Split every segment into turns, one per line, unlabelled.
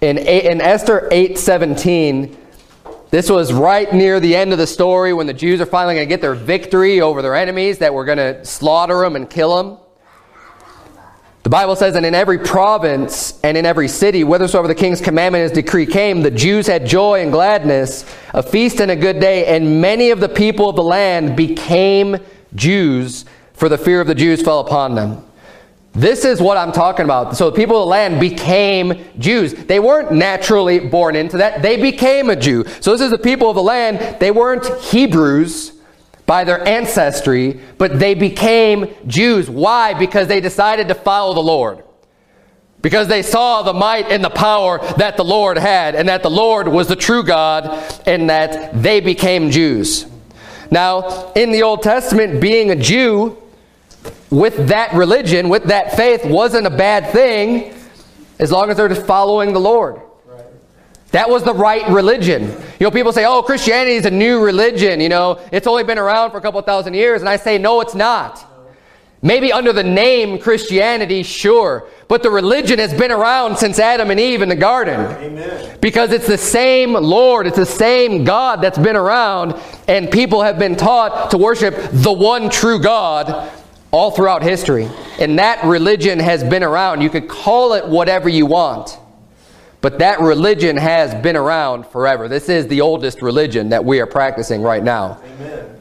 In Esther 8:17, this was right near the end of the story when the Jews are finally going to get their victory over their enemies that were going to slaughter them and kill them. The Bible says, and in every province and in every city, whithersoever the king's commandment and his decree came, the Jews had joy and gladness, a feast and a good day, and many of the people of the land became Jews, for the fear of the Jews fell upon them. This is what I'm talking about. So the people of the land became Jews. They weren't naturally born into that. They became a Jew. So this is the people of the land. They weren't Hebrews by their ancestry, but they became Jews. Why? Because they decided to follow the Lord. Because they saw the might and the power that the Lord had, and that the Lord was the true God, and that they became Jews. Now, in the Old Testament, being a Jew with that religion, with that faith, wasn't a bad thing as long as they're just following the Lord. Right. That was the right religion. You know, people say, oh, Christianity is a new religion. You know, it's only been around for a couple thousand years. And I say, no, it's not. No. Maybe under the name Christianity, sure. But the religion has been around since Adam and Eve in the garden. Amen. Because it's the same Lord, it's the same God that's been around, and people have been taught to worship the one true God all throughout history. And that religion has been around. You could call it whatever you want, but that religion has been around forever. This is the oldest religion that we are practicing right now. Amen.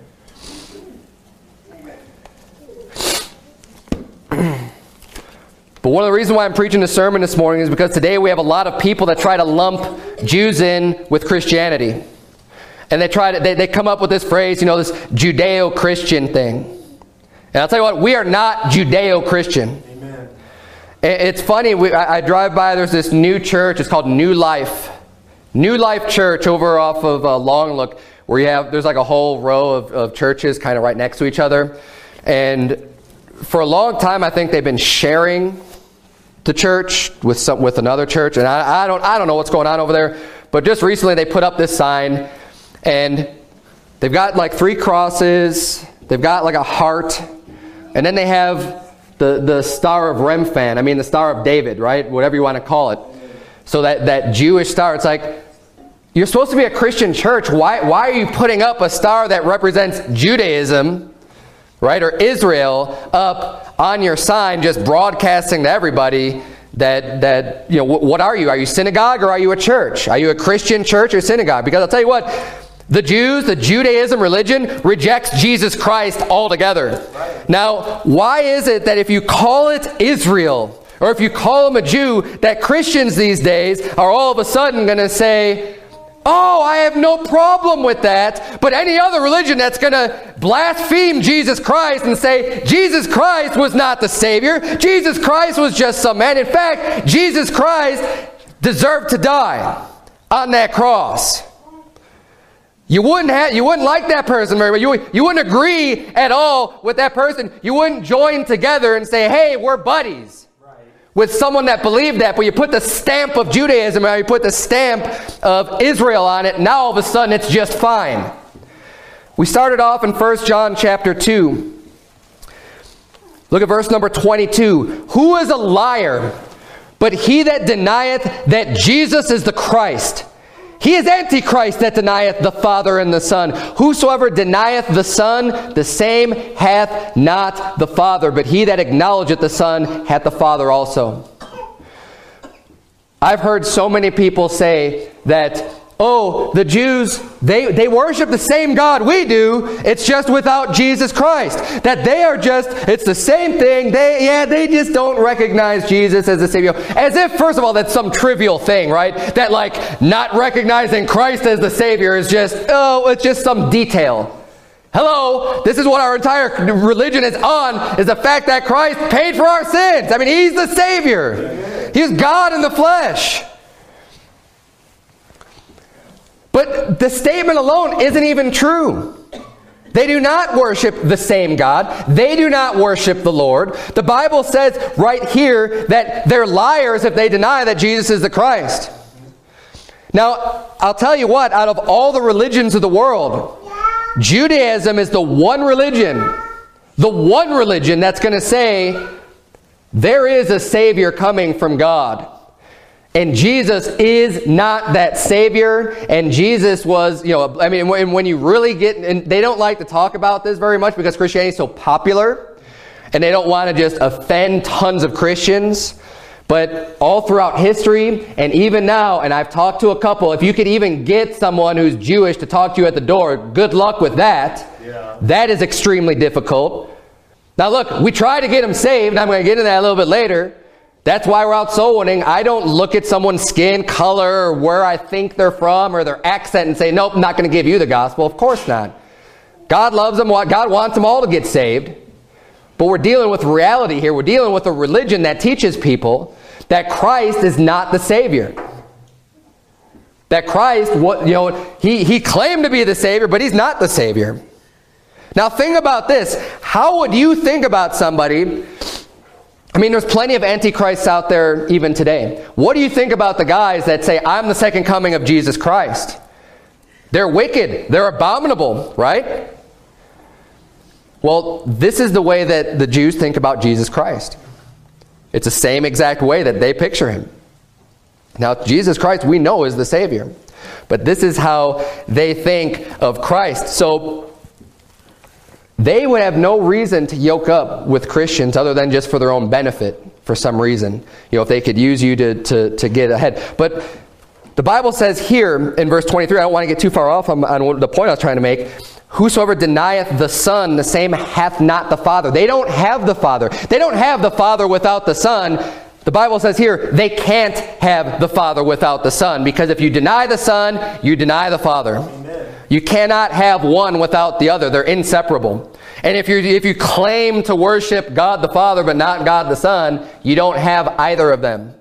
But one of the reasons why I'm preaching this sermon this morning is because today we have a lot of people that try to lump Jews in with Christianity. And they come up with this phrase, you know, this Judeo-Christian thing. And I'll tell you what, we are not Judeo-Christian. Amen. It's funny, I drive by, there's this new church, it's called New Life. New Life Church over off of Long Look, where there's like a whole row of churches kind of right next to each other. And for a long time, I think they've been sharing the church with another church, and I don't know what's going on over there. But just recently, they put up this sign, and they've got like 3 crosses. They've got like a heart, and then they have the Star of Remphan. I mean, the Star of David, right? Whatever you want to call it. So that Jewish star. It's like, you're supposed to be a Christian church. Why are you putting up a star that represents Judaism, right, or Israel, up on your sign, just broadcasting to everybody that you know, what are you? Are you synagogue or are you a church? Are you a Christian church or synagogue? Because I'll tell you what, the Jews, the Judaism religion, rejects Jesus Christ altogether. Right. Now, why is it that if you call it Israel, or if you call them a Jew, that Christians these days are all of a sudden going to say, oh, I have no problem with that, but any other religion that's going to blaspheme Jesus Christ and say, Jesus Christ was not the Savior, Jesus Christ was just some man. In fact, Jesus Christ deserved to die on that cross. You wouldn't like that person very well. You wouldn't agree at all with that person. You wouldn't join together and say, hey, we're buddies with someone that believed that, but you put the stamp of Judaism or you put the stamp of Israel on it, now all of a sudden it's just fine. We started off in 1 John chapter 2. Look at verse number 22. Who is a liar but he that denieth that Jesus is the Christ? He is Antichrist that denieth the Father and the Son. Whosoever denieth the Son, the same hath not the Father. But he that acknowledgeth the Son hath the Father also. I've heard so many people say that, oh, the Jews, they worship the same God we do. It's just without Jesus Christ. That they are just, it's the same thing. They just don't recognize Jesus as the Savior. As if, first of all, that's some trivial thing, right? That like not recognizing Christ as the Savior is just, oh, it's just some detail. Hello, this is what our entire religion is on, is the fact that Christ paid for our sins. I mean, He's the Savior. He's God in the flesh. But the statement alone isn't even true. They do not worship the same God. They do not worship the Lord. The Bible says right here that they're liars if they deny that Jesus is the Christ. Now, I'll tell you what, out of all the religions of the world, Judaism is the one religion that's going to say there is a Savior coming from God. And Jesus is not that Savior. And Jesus was, I mean, when you really get, and they don't like to talk about this very much because Christianity is so popular. And they don't want to just offend tons of Christians. But all throughout history, and even now, and I've talked to a couple, if you could even get someone who's Jewish to talk to you at the door, good luck with that. Yeah. That is extremely difficult. Now look, we try to get them saved, and I'm going to get into that a little bit later. That's why we're out soul winning. I don't look at someone's skin color or where I think they're from or their accent and say, nope, I'm not going to give you the gospel. Of course not. God loves them. God wants them all to get saved. But we're dealing with reality here. We're dealing with a religion that teaches people that Christ is not the Savior. That Christ, he claimed to be the Savior, but he's not the Savior. Now think about this. How would you think about somebody? I mean, there's plenty of antichrists out there even today. What do you think about the guys that say, I'm the second coming of Jesus Christ? They're wicked. They're abominable, right? Well, this is the way that the Jews think about Jesus Christ. It's the same exact way that they picture him. Now, Jesus Christ, we know, is the Savior. But this is how they think of Christ. So they would have no reason to yoke up with Christians other than just for their own benefit for some reason. If they could use you to get ahead. But the Bible says here in verse 23, I don't want to get too far off on the point I was trying to make. Whosoever denieth the Son, the same hath not the Father. They don't have the Father. They don't have the Father without the Son. The Bible says here, they can't have the Father without the Son. Because if you deny the Son, you deny the Father. Amen. You cannot have one without the other. They're inseparable. And if you claim to worship God the Father but not God the Son, you don't have either of them.